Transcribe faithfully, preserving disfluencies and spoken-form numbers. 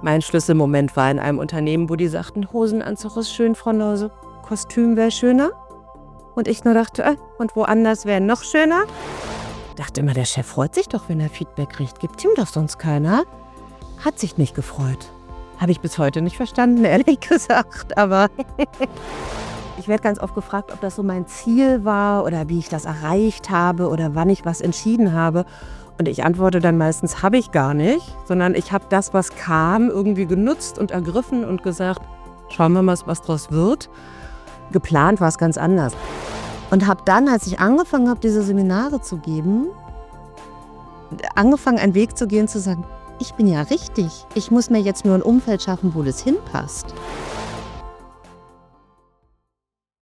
Mein Schlüsselmoment war in einem Unternehmen, wo die sagten, Hosenanzug ist schön, Frau Nause, Kostüm wäre schöner. Und ich nur dachte, äh, und woanders wäre noch schöner. Ich dachte immer, der Chef freut sich doch, wenn er Feedback kriegt. Gibt ihm doch sonst keiner. Hat sich nicht gefreut. Habe ich bis heute nicht verstanden, ehrlich gesagt. Aber ich werde ganz oft gefragt, ob das so mein Ziel war oder wie ich das erreicht habe oder wann ich was entschieden habe. Und ich antworte dann meistens, habe ich gar nicht, sondern ich habe das, was kam, irgendwie genutzt und ergriffen und gesagt, schauen wir mal, was draus wird. Geplant war es ganz anders. Und habe dann, als ich angefangen habe, diese Seminare zu geben, angefangen, einen Weg zu gehen, zu sagen, ich bin ja richtig. Ich muss mir jetzt nur ein Umfeld schaffen, wo das hinpasst.